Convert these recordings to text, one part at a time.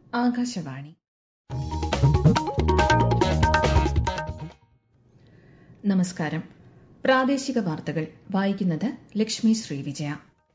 ആകാശവാണി. നമസ്കാരം. പ്രാദേശിക വാർത്തകൾ വായിക്കുന്നത് ലക്ഷ്മി ശ്രീവിജയ.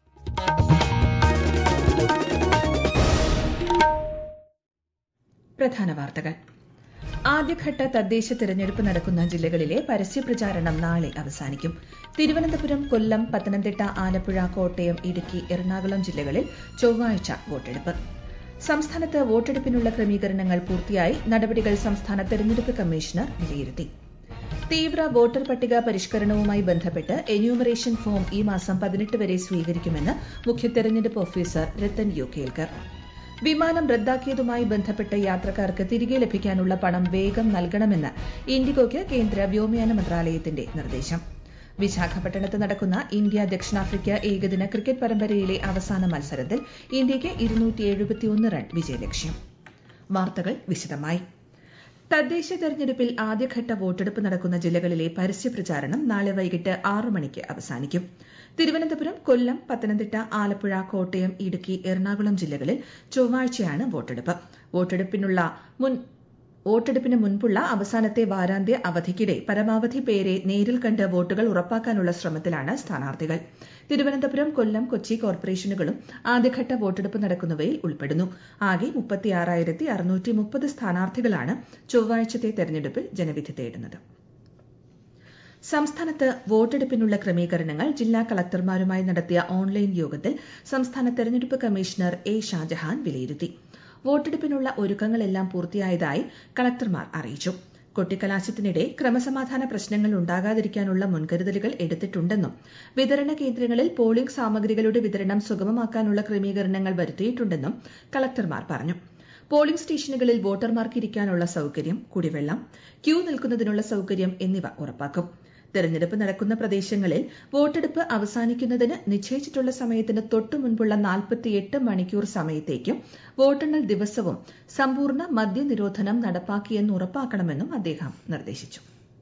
പ്രധാന വാർത്തകൾ. ആദ്യഘട്ട തദ്ദേശ തെരഞ്ഞെടുപ്പ് നടക്കുന്ന ജില്ലകളിലെ പരസ്യപ്രചാരണം നാളെ അവസാനിക്കും. തിരുവനന്തപുരം, കൊല്ലം, പത്തനംതിട്ട, ആലപ്പുഴ, കോട്ടയം, ഇടുക്കി, എറണാകുളം ജില്ലകളിൽ ചൊവ്വാഴ്ച വോട്ടെടുപ്പ്. സംസ്ഥാനത്ത് വോട്ടെടുപ്പിനുള്ള ക്രമീകരണങ്ങൾ പൂർത്തിയായി. നടപടികൾ സംസ്ഥാന തെരഞ്ഞെടുപ്പ് കമ്മീഷണർ വിലയിരുത്തി. തീവ്ര വോട്ടർ പട്ടിക പരിഷ്കരണവുമായി ബന്ധപ്പെട്ട് എന്യൂമറേഷൻ ഫോം ഈ മാസം 18 വരെ സ്വീകരിക്കുമെന്ന് മുഖ്യ തെരഞ്ഞെടുപ്പ് ഓഫീസർ രത്തൻ യു കേൽക്കർ. വിമാനം റദ്ദാക്കിയതുമായി ബന്ധപ്പെട്ട് യാത്രക്കാർക്ക് തിരികെ ലഭിക്കാനുള്ള പണം വേഗം നൽകണമെന്ന് ഇൻഡിഗോയ്ക്ക് കേന്ദ്ര വ്യോമയാന മന്ത്രാലയത്തിന്റെ നിർദ്ദേശം. വിശാഖപട്ടണത്ത് നടക്കുന്ന ഇന്ത്യ ദക്ഷിണാഫ്രിക്ക ഏകദിന ക്രിക്കറ്റ് പരമ്പരയിലെ അവസാന മത്സരത്തിൽ ഇന്ത്യയ്ക്ക് 271 റൺ വിജയലക്ഷ്യം. വാർത്തകൾ വിശദമായി. തദ്ദേശ തെരഞ്ഞെടുപ്പിൽ ആദ്യഘട്ട വോട്ടെടുപ്പ് നടക്കുന്ന ജില്ലകളിലെ പരസ്യപ്രചാരണം നാളെ വൈകിട്ട് 6 മണിക്ക് അവസാനിക്കും. തിരുവനന്തപുരം, കൊല്ലം, പത്തനംതിട്ട, ആലപ്പുഴ, കോട്ടയം, ഇടുക്കി, എറണാകുളം ജില്ലകളിൽ ചൊവ്വാഴ്ചയാണ് വോട്ടെടുപ്പ്. വോട്ടെടുപ്പിന് മുൻപുള്ള അവസാനത്തെ വാരാന്ത്യ അവധിക്കിടെ പരമാവധി പേരെ നേരിൽ കണ്ട് വോട്ടുകൾ ഉറപ്പാക്കാനുള്ള ശ്രമത്തിലാണ് സ്ഥാനാർത്ഥികൾ. തിരുവനന്തപുരം, കൊല്ലം, കൊച്ചി കോർപ്പറേഷനുകളും ആദ്യഘട്ട വോട്ടെടുപ്പ് നടക്കുന്നവയിൽ ഉൾപ്പെടുന്നു. ആകെ 36,630 സ്ഥാനാർത്ഥികളാണ് ചൊവ്വാഴ്ചത്തെ തെരഞ്ഞെടുപ്പിൽ ജനവിധി തേടുന്നത്. സംസ്ഥാനത്ത് വോട്ടെടുപ്പിനുള്ള ക്രമീകരണങ്ങൾ ജില്ലാ കളക്ടർമാരുമായി നടത്തിയ ഓൺലൈൻ യോഗത്തിൽ സംസ്ഥാന തെരഞ്ഞെടുപ്പ് കമ്മീഷണർ എ ഷാജഹാൻ വിലയിരുത്തി. വോട്ടെടുപ്പിനുള്ള ഒരുക്കങ്ങളെല്ലാം പൂർത്തിയായതായി കളക്ടർമാർ അറിയിച്ചു. കൊട്ടിക്കലാശത്തിനിടെ ക്രമസമാധാന പ്രശ്നങ്ങൾ ഉണ്ടാകാതിരിക്കാനുള്ള മുൻകരുതലുകൾ എടുത്തിട്ടുണ്ടെന്നും വിതരണ കേന്ദ്രങ്ങളിൽ പോളിംഗ് സാമഗ്രികളുടെ വിതരണം സുഗമമാക്കാനുള്ള ക്രമീകരണങ്ങൾ വരുത്തിയിട്ടുണ്ടെന്നും കളക്ടർമാർ പറഞ്ഞു. പോളിംഗ് സ്റ്റേഷനുകളിൽ വോട്ടർമാർക്ക് ഇരിക്കാനുള്ള സൌകര്യം, കുടിവെള്ളം, ക്യൂ നിൽക്കുന്നതിനുള്ള സൌകര്യം എന്നിവ ഉറപ്പാക്കും. തെരഞ്ഞെടുപ്പ് നടക്കുന്ന പ്രദേശങ്ങളിൽ വോട്ടെടുപ്പ് അവസാനിക്കുന്നതിന് നിശ്ചയിച്ചിട്ടുള്ള സമയത്തിന് തൊട്ടു മുൻപുള്ള 48 മണിക്കൂർ സമയത്തേക്കും വോട്ടെണ്ണൽ ദിവസവും സമ്പൂർണ്ണ മദ്യനിരോധനം നടപ്പാക്കിയെന്ന് ഉറപ്പാക്കണമെന്നും അദ്ദേഹം നിർദ്ദേശിച്ചു.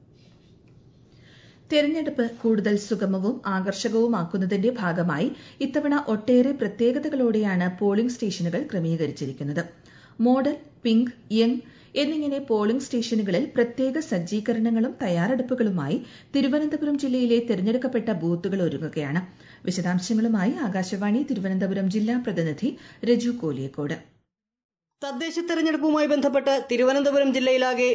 തെരഞ്ഞെടുപ്പ് കൂടുതൽ സുഗമവും ആകർഷകവുമാക്കുന്നതിന്റെ ഭാഗമായി ഇത്തവണ ഒട്ടേറെ പ്രത്യേകതകളോടെയാണ് പോളിംഗ് സ്റ്റേഷനുകൾ ക്രമീകരിച്ചിരിക്കുന്നത്. മോഡൽ, പിങ്ക്, യങ് എന്നിങ്ങനെ പോളിംഗ് സ്റ്റേഷനുകളിൽ പ്രത്യേക സജ്ജീകരണങ്ങളും തയ്യാറെടുപ്പുകളുമായി തിരുവനന്തപുരം ജില്ലയിലെ തെരഞ്ഞെടുക്കപ്പെട്ട ബൂത്തുകൾ ഒരുങ്ങുകയാണ്. വിശദാംശങ്ങളുമായി ആകാശവാണി തിരുവനന്തപുരം ജില്ലാ പ്രതിനിധി രജു കോലിയക്കോട്. തദ്ദേശ തെരഞ്ഞെടുപ്പുമായി ബന്ധപ്പെട്ട് തിരുവനന്തപുരം ജില്ലയിലാകെ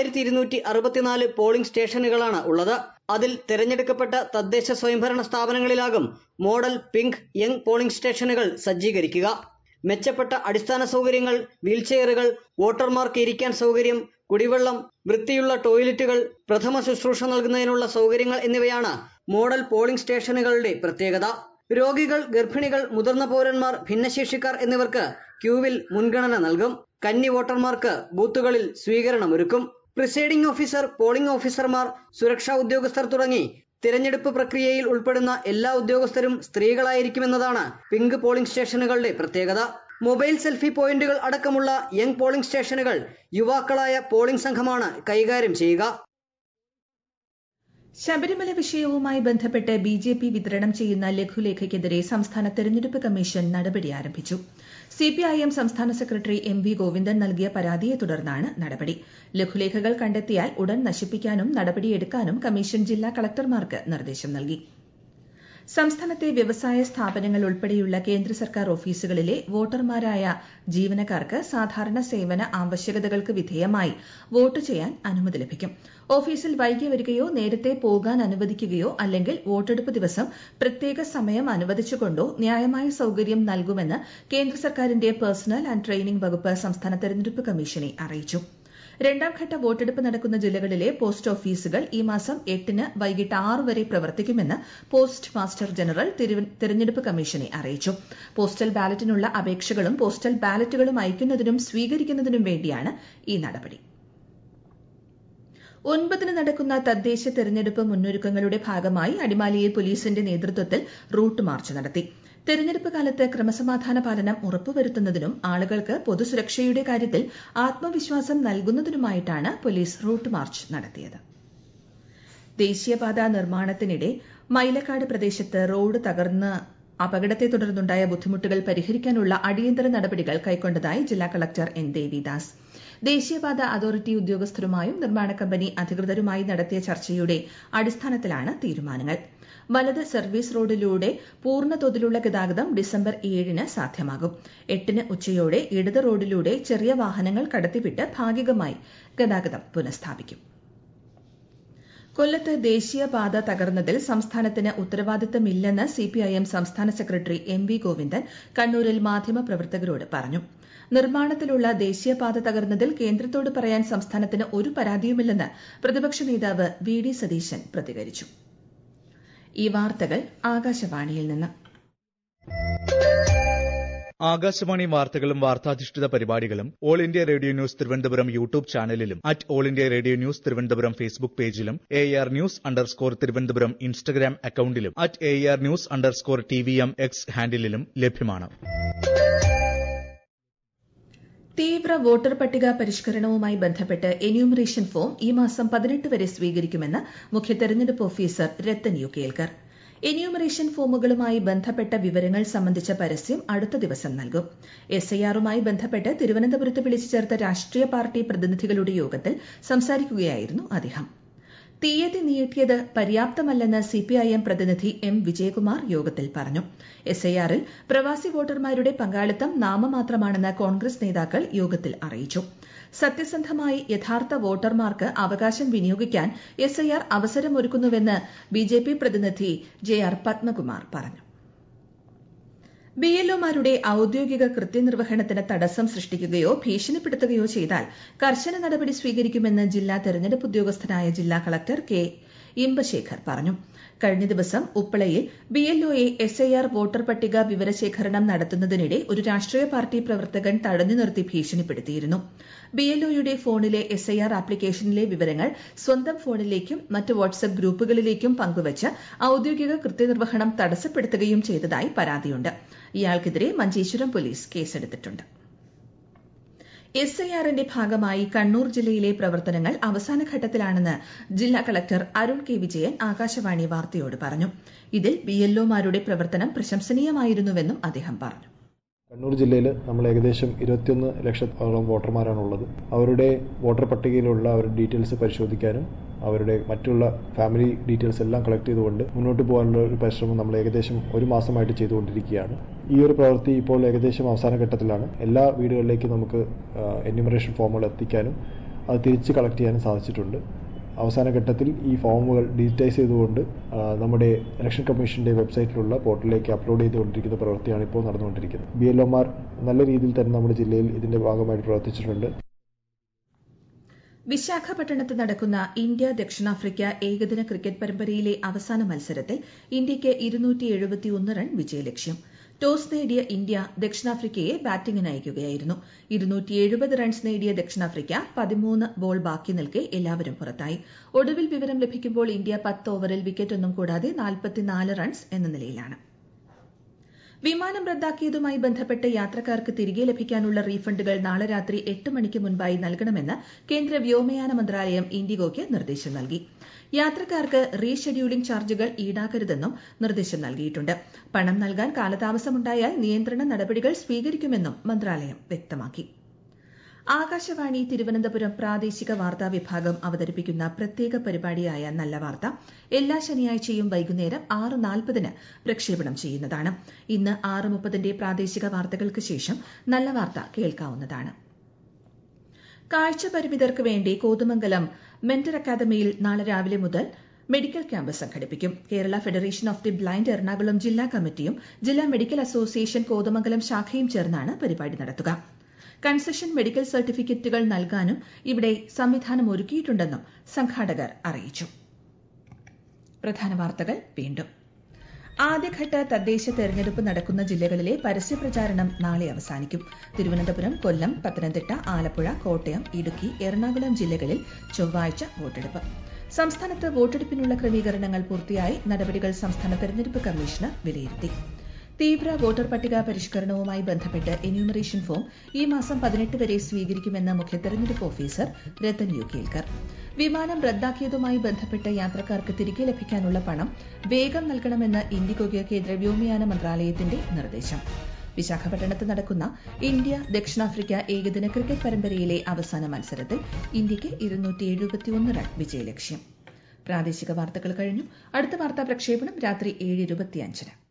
3264 പോളിംഗ് സ്റ്റേഷനുകളാണ് ഉള്ളത്. അതിൽ തെരഞ്ഞെടുക്കപ്പെട്ട തദ്ദേശ സ്വയംഭരണ സ്ഥാപനങ്ങളിലാകും മോഡൽ, പിങ്ക്, യങ് പോളിംഗ് സ്റ്റേഷനുകൾ സജ്ജീകരിക്കുക. മെച്ചപ്പെട്ട അടിസ്ഥാന സൗകര്യങ്ങൾ, വീൽചെയറുകൾ, വോട്ടർമാർക്ക് ഇരിക്കാൻ സൗകര്യം, കുടിവെള്ളം, വൃത്തിയുള്ള ടോയ്ലറ്റുകൾ, പ്രഥമ ശുശ്രൂഷ നൽകുന്നതിനുള്ള സൗകര്യങ്ങൾ എന്നിവയാണ് മോഡൽ പോളിംഗ് സ്റ്റേഷനുകളുടെ പ്രത്യേകത. രോഗികൾ, ഗർഭിണികൾ, മുതിർന്ന പൗരന്മാർ, ഭിന്നശേഷിക്കാർ എന്നിവർക്ക് ക്യൂവിൽ മുൻഗണന നൽകും. കന്നി വോട്ടർമാർക്ക് ബൂത്തുകളിൽ സ്വീകരണമൊരുക്കും. പ്രിസൈഡിംഗ് ഓഫീസർ, പോളിംഗ് ഓഫീസർമാർ, സുരക്ഷാ ഉദ്യോഗസ്ഥർ തുടങ്ങി തിരഞ്ഞെടുപ്പ് പ്രക്രിയയിൽ ഉൾപ്പെടുന്ന എല്ലാ ഉദ്യോഗസ്ഥരും സ്ത്രീകളായിരിക്കുമെന്നതാണ് പിങ്ക് പോളിംഗ് സ്റ്റേഷനുകളുടെ പ്രത്യേകത. മൊബൈൽ സെൽഫി പോയിന്റുകൾ അടക്കമുള്ള യങ് പോളിംഗ് സ്റ്റേഷനുകൾ യുവാക്കളായ പോളിംഗ് സംഘമാണ് കൈകാര്യം ചെയ്യുക. ശബരിമല വിഷയവുമായി ബന്ധപ്പെട്ട് BJP വിതരണം ചെയ്യുന്ന ലഘുലേഖയ്ക്കെതിരെ സംസ്ഥാന തെരഞ്ഞെടുപ്പ് കമ്മീഷൻ നടപടി ആരംഭിച്ചു. CPIM സംസ്ഥാന സെക്രട്ടറി MV ഗോവിന്ദൻ നൽകിയ പരാതിയെ തുടർന്നാണ് നടപടി. ലഘുലേഖകൾ കണ്ടെത്തിയാൽ ഉടൻ നശിപ്പിക്കാനും നടപടിയെടുക്കാനും കമ്മീഷൻ ജില്ലാ കളക്ടർമാർക്ക് നിർദ്ദേശം നൽകി. സംസ്ഥാനത്തെ വ്യവസായ സ്ഥാപനങ്ങൾ ഉൾപ്പെടെയുള്ള കേന്ദ്ര സർക്കാർ ഓഫീസുകളിലെ വോട്ടർമാരായ ജീവനക്കാർക്ക് സാധാരണ സേവന ആവശ്യകതകൾക്ക് വിധേയമായി വോട്ട് ചെയ്യാൻ അനുമതി ലഭിക്കും. ഓഫീസിൽ വൈകി വരികയോ നേരത്തെ പോകാൻ അനുവദിക്കുകയോ അല്ലെങ്കിൽ വോട്ടെടുപ്പ് ദിവസം പ്രത്യേക സമയം അനുവദിച്ചുകൊണ്ടോ ന്യായമായ സൌകര്യം നൽകുമെന്ന് കേന്ദ്ര സർക്കാരിന്റെ പേഴ്സണൽ ആൻഡ് ട്രെയിനിംഗ് വകുപ്പ് സംസ്ഥാന തെരഞ്ഞെടുപ്പ് കമ്മീഷനെ അറിയിച്ചു. രണ്ടാം ഘട്ട വോട്ടെടുപ്പ് നടക്കുന്ന ജില്ലകളിലെ പോസ്റ്റ് ഓഫീസുകൾ ഈ മാസം 8-ന് വൈകിട്ട് 6 വരെ പ്രവർത്തിക്കുമെന്ന് പോസ്റ്റ് മാസ്റ്റർ ജനറൽ തെരഞ്ഞെടുപ്പ് കമ്മീഷനെ അറിയിച്ചു. പോസ്റ്റൽ ബാലറ്റിനുള്ള അപേക്ഷകളും പോസ്റ്റൽ ബാലറ്റുകളും അയക്കുന്നതിനും സ്വീകരിക്കുന്നതിനും വേണ്ടിയാണ് ഈ നടപടി. 9-ന് നടക്കുന്ന തദ്ദേശ തെരഞ്ഞെടുപ്പ് മുന്നൊരുക്കങ്ങളുടെ ഭാഗമായി അടിമാലിയിൽ പോലീസിന്റെ നേതൃത്വത്തിൽ റൂട്ട് മാർച്ച് നടത്തി. തെരഞ്ഞെടുപ്പ് കാലത്ത് ക്രമസമാധാന പാലനം ഉറപ്പുവരുത്തുന്നതിനും ആളുകൾക്ക് പൊതുസുരക്ഷയുടെ കാര്യത്തിൽ ആത്മവിശ്വാസം നൽകുന്നതിനുമായിട്ടാണ് പോലീസ് റൂട്ട് മാർച്ച് നടത്തിയത്. ദേശീയപാത നിർമ്മാണത്തിനിടെ മൈലക്കാട് പ്രദേശത്ത് റോഡ് തകർന്ന് അപകടത്തെ തുടർന്നുണ്ടായ ബുദ്ധിമുട്ടുകൾ പരിഹരിക്കാനുള്ള അടിയന്തര നടപടികൾ കൈക്കൊണ്ടതായി ജില്ലാ കളക്ടർ എൻ ദേവിദാസ്. ദേശീയപാത അതോറിറ്റി ഉദ്യോഗസ്ഥരുമായും നിർമ്മാണ കമ്പനി അധികൃതരുമായി നടത്തിയ ചർച്ചയുടെ അടിസ്ഥാനത്തിലാണ് തീരുമാനങ്ങൾ. വലത് സർവീസ് റോഡിലൂടെ പൂർണ്ണതോതിലുള്ള ഗതാഗതം ഡിസംബർ 7-ന് സാധ്യമാകും. 8-ന് ഉച്ചയോടെ ഇടത് റോഡിലൂടെ ചെറിയ വാഹനങ്ങൾ കടത്തിവിട്ട് ഭാഗികമായി ഗതാഗതം പുനഃസ്ഥാപിക്കും. കൊല്ലത്ത് ദേശീയപാത തകർന്നതിൽ സംസ്ഥാനത്തിന് ഉത്തരവാദിത്തമില്ലെന്ന് സിപിഐഎം സംസ്ഥാന സെക്രട്ടറി എം.വി. ഗോവിന്ദൻ കണ്ണൂരിൽ മാധ്യമപ്രവർത്തകരോട് പറഞ്ഞു. നിർമ്മാണത്തിലുള്ള ദേശീയപാത തകർന്നതിൽ കേന്ദ്രത്തോട് പറയാൻ സംസ്ഥാനത്തിന് ഒരു പരാതിയുമില്ലെന്ന് പ്രതിപക്ഷ നേതാവ് വി.ഡി. സതീശൻ പ്രതികരിച്ചു. ഈ വാർത്തകൾ ആകാശവാണിയിൽ നിന്ന്. ആകാശവാണി വാർത്തകളും വാർത്താധിഷ്ഠിത പരിപാടികളും all India radio news Thiruvananthapuram YouTube ചാനലിലും all India radio news Thiruvananthapuram Facebook പേജിലും AR News_ തിരുവനന്തപുരം ഇൻസ്റ്റഗ്രാം അക്കൌണ്ടിലും AR News_TVM X ഹാൻഡിലും ലഭ്യമാണ്. തീവ്ര വോട്ടർ പട്ടിക പരിഷ്കരണവുമായി ബന്ധപ്പെട്ട് എന്യൂമറേഷൻ ഫോം ഈ മാസം 18 വരെ സ്വീകരിക്കുമെന്ന് മുഖ്യ തെരഞ്ഞെടുപ്പ് officer Rathan U Kelkar. Enumeration ഫോമുകളുമായി ബന്ധപ്പെട്ട വിവരങ്ങൾ സംബന്ധിച്ച പരസ്യം അടുത്ത ദിവസം നൽകും. SIR-മായി ബന്ധപ്പെട്ട് തിരുവനന്തപുരത്ത് വിളിച്ചു ചേർത്ത രാഷ്ട്രീയ പാർട്ടി പ്രതിനിധികളുടെ യോഗത്തിൽ സംസാരിക്കുകയായിരുന്നു അദ്ദേഹം. തീയതി നീട്ടിയത് പര്യാപ്തമല്ലെന്ന് സിപിഐഎം പ്രതിനിധി എം വിജയകുമാർ യോഗത്തിൽ പറഞ്ഞു. SIR-ൽ പ്രവാസി വോട്ടർമാരുടെ പങ്കാളിത്തം നാമമാത്രമാണെന്ന് കോൺഗ്രസ് നേതാക്കൾ യോഗത്തിൽ അറിയിച്ചു. സത്യസന്ധമായി യഥാർത്ഥ വോട്ടർമാർക്ക് അവകാശം വിനിയോഗിക്കാൻ SIR അവസരമൊരുക്കുന്നുവെന്ന് ബിജെപി പ്രതിനിധി JR പത്മകുമാർ പറഞ്ഞു. BLOമാരുടെ ഔദ്യോഗിക കൃത്യനിർവഹണത്തിന് തടസ്സം സൃഷ്ടിക്കുകയോ ഭീഷണിപ്പെടുത്തുകയോ ചെയ്താൽ കർശന നടപടി സ്വീകരിക്കുമെന്ന് ജില്ലാ തെരഞ്ഞെടുപ്പ് ഉദ്യോഗസ്ഥനായ ജില്ലാ കളക്ടർ കെ ഇമ്പശേഖർ പറഞ്ഞു. കഴിഞ്ഞ ദിവസം ഉപ്പളയിൽ BLOയെ SIR വോട്ടർ പട്ടിക വിവരശേഖരണം നടത്തുന്നതിനിടെ ഒരു രാഷ്ട്രീയ പാർട്ടി പ്രവർത്തകൻ തടഞ്ഞു നിർത്തി ഭീഷണിപ്പെടുത്തിയിരുന്നു. BLOയുടെ ഫോണിലെ SIR ആപ്ലിക്കേഷനിലെ വിവരങ്ങൾ സ്വന്തം ഫോണിലേക്കും മറ്റ് വാട്സ്ആപ്പ് ഗ്രൂപ്പുകളിലേക്കും പങ്കുവച്ച് ഔദ്യോഗിക കൃത്യനിർവഹണം തടസ്സപ്പെടുത്തുകയും ചെയ്തതായി പരാതിയുണ്ട്. ഇയാൾക്കെതിരെ മഞ്ചേശ്വരം പോലീസ് കേസെടുത്തിട്ടുണ്ട്. SIR-ന്റെ ഭാഗമായി കണ്ണൂർ ജില്ലയിലെ പ്രവർത്തനങ്ങൾ അവസാന ഘട്ടത്തിലാണെന്ന് ജില്ലാ കളക്ടർ അരുൺ കെ വിജയൻ ആകാശവാണി വാർത്തയോട് പറഞ്ഞു. ഇതിൽ BLOമാരുടെ പ്രവർത്തനം പ്രശംസനീയമായിരുന്നുവെന്നും അദ്ദേഹം പറഞ്ഞു. കണ്ണൂർ ജില്ലയിൽ നമ്മൾ ഏകദേശം 21 ലക്ഷത്തോളം വോട്ടർമാരാണുള്ളത്. അവരുടെ വോട്ടർ പട്ടികയിലുള്ള അവരുടെ ഡീറ്റെയിൽസ് പരിശോധിക്കാനും അവരുടെ മറ്റുള്ള ഫാമിലി ഡീറ്റെയിൽസ് എല്ലാം കളക്ട് ചെയ്തുകൊണ്ട് മുന്നോട്ട് പോകാനുള്ള ഒരു പരിശ്രമം നമ്മൾ ഏകദേശം ഒരു മാസമായിട്ട് ചെയ്തുകൊണ്ടിരിക്കുകയാണ്. ഈ ഒരു പ്രവൃത്തി ഇപ്പോൾ ഏകദേശം അവസാന ഘട്ടത്തിലാണ്. എല്ലാ വീടുകളിലേക്കും നമുക്ക് എന്യൂമറേഷൻ ഫോമുകൾ എത്തിക്കാനും അത് തിരിച്ച് കളക്ട് ചെയ്യാനും സാധിച്ചിട്ടുണ്ട്. അവസാന ഘട്ടത്തിൽ ഈ ഫോമുകൾ ഡിജിറ്റൈസ് ചെയ്തുകൊണ്ട് നമ്മുടെ ഇലക്ഷൻ കമ്മീഷന്റെ വെബ്സൈറ്റിലുള്ള പോർട്ടലിലേക്ക് അപ്ലോഡ് ചെയ്തുകൊണ്ടിരിക്കുന്ന പ്രവൃത്തിയാണ് ഇപ്പോൾ നടന്നുകൊണ്ടിരിക്കുന്നത്. BLOമാർ നല്ല രീതിയിൽ തന്നെ നമ്മുടെ ജില്ലയിൽ ഇതിന്റെ ഭാഗമായിട്ട് പ്രവർത്തിച്ചിട്ടുണ്ട്. വിശാഖപട്ടണത്ത് നടക്കുന്ന ഇന്ത്യ ദക്ഷിണാഫ്രിക്ക ഏകദിന ക്രിക്കറ്റ് പരമ്പരയിലെ അവസാന മത്സരത്തിൽ ഇന്ത്യയ്ക്ക് 271 റൺ വിജയലക്ഷ്യം. ടോസ് നേടിയ ഇന്ത്യ ദക്ഷിണാഫ്രിക്കയെ ബാറ്റിംഗിന് അയക്കുകയായിരുന്നു. 270 റൺസ് നേടിയ ദക്ഷിണാഫ്രിക്ക 13 ബോൾ ബാക്കി നിൽക്കെ എല്ലാവരും പുറത്തായി. ഒടുവിൽ വിവരം ലഭിക്കുമ്പോൾ ഇന്ത്യ 10 ഓവറിൽ വിക്കറ്റൊന്നും കൂടാതെ 44 റൺസ് എന്ന നിലയിലാണ്. വിമാനം റദ്ദാക്കിയതുമായി ബന്ധപ്പെട്ട് യാത്രക്കാർക്ക് തിരികെ ലഭിക്കാനുള്ള റീഫണ്ടുകൾ നാളെ രാത്രി 8 മണിക്ക് മുൻപായി നൽകണമെന്ന് കേന്ദ്ര വ്യോമയാന മന്ത്രാലയം ഇൻഡിഗോയ്ക്ക് നിർദ്ദേശം നൽകി. യാത്രക്കാർക്ക് റീഷെഡ്യൂളിംഗ് ചാർജുകൾ ഈടാക്കരുതെന്നും നിർദ്ദേശം നൽകിയിട്ടുണ്ട്. പണം നൽകാൻ കാലതാമസമുണ്ടായാൽ നിയന്ത്രണ നടപടികൾ സ്വീകരിക്കുമെന്നും മന്ത്രാലയം വ്യക്തമാക്കി. ആകാശവാണി തിരുവനന്തപുരം പ്രാദേശിക വാർത്താ വിഭാഗം അവതരിപ്പിക്കുന്ന പ്രത്യേക പരിപാടിയായ നല്ല വാർത്ത എല്ലാ ശനിയാഴ്ചയും വൈകുന്നേരം 6:40 പ്രക്ഷേപണം ചെയ്യുന്നതാണ്. ഇന്ന് 6:30 പ്രാദേശിക വാർത്തകൾക്ക് ശേഷം നല്ല വാർത്ത കേൾക്കാവുന്നതാണ്. കാഴ്ച പരിമിതർക്ക് വേണ്ടി കോതമംഗലം മെന്റർ അക്കാദമിയിൽ നാളെ രാവിലെ മുതൽ മെഡിക്കൽ ക്യാമ്പ് സംഘടിപ്പിക്കും. Kerala federation of the blind Ernakulam ജില്ലാ കമ്മിറ്റിയും ജില്ലാ മെഡിക്കൽ അസോസിയേഷൻ കോതമംഗലം ശാഖയും ചേർന്നാണ് പരിപാടി നടത്തുക. കൺസെഷൻ മെഡിക്കൽ സർട്ടിഫിക്കറ്റുകൾ നൽകാനും ഇവിടെ സംവിധാനം ഒരുക്കിയിട്ടുണ്ടെന്നും സംഘാടകർ അറിയിച്ചു. പ്രധാന വാർത്തകൾ വീണ്ടും. ആദ്യഘട്ട തദ്ദേശ തെരഞ്ഞെടുപ്പ് നടക്കുന്ന ജില്ലകളിലെ പരസ്യപ്രചാരണം നാളെ അവസാനിക്കും. തിരുവനന്തപുരം, കൊല്ലം, പത്തനംതിട്ട, ആലപ്പുഴ, കോട്ടയം, ഇടുക്കി, എറണാകുളം ജില്ലകളിൽ ചൊവ്വാഴ്ച വോട്ടെടുപ്പ്. സംസ്ഥാനത്ത് വോട്ടെടുപ്പിനുള്ള ക്രമീകരണങ്ങൾ പൂർത്തിയായി. നടപടികൾ സംസ്ഥാന തെരഞ്ഞെടുപ്പ് കമ്മീഷണർ വിലയിരുത്തി. തീവ്ര വോട്ടർ പട്ടിക പരിഷ്കരണവുമായി ബന്ധപ്പെട്ട് എന്യൂമറേഷൻ ഫോം ഈ മാസം 18 വരെ സ്വീകരിക്കുമെന്ന് മുഖ്യ തെരഞ്ഞെടുപ്പ് ഓഫീസർ രത്തൻ യു കേൽക്കർ. വിമാനം റദ്ദാക്കിയതുമായി ബന്ധപ്പെട്ട് യാത്രക്കാർക്ക് തിരികെ ലഭിക്കാനുള്ള പണം വേഗം നൽകണമെന്ന് ഇൻഡിഗോയ്ക്ക് കേന്ദ്ര വ്യോമയാന മന്ത്രാലയത്തിന്റെ നിർദ്ദേശം. വിശാഖപട്ടണത്ത് നടക്കുന്ന ഇന്ത്യ ദക്ഷിണാഫ്രിക്ക ഏകദിന ക്രിക്കറ്റ് പരമ്പരയിലെ അവസാന മത്സരത്തിൽ ഇന്ത്യയ്ക്ക് 271 റൺ വിജയലക്ഷ്യം. പ്രാദേശിക വാർത്തകൾ കഴിഞ്ഞു. അടുത്ത വാർത്താ പ്രക്ഷേപണം രാത്രി 7:25.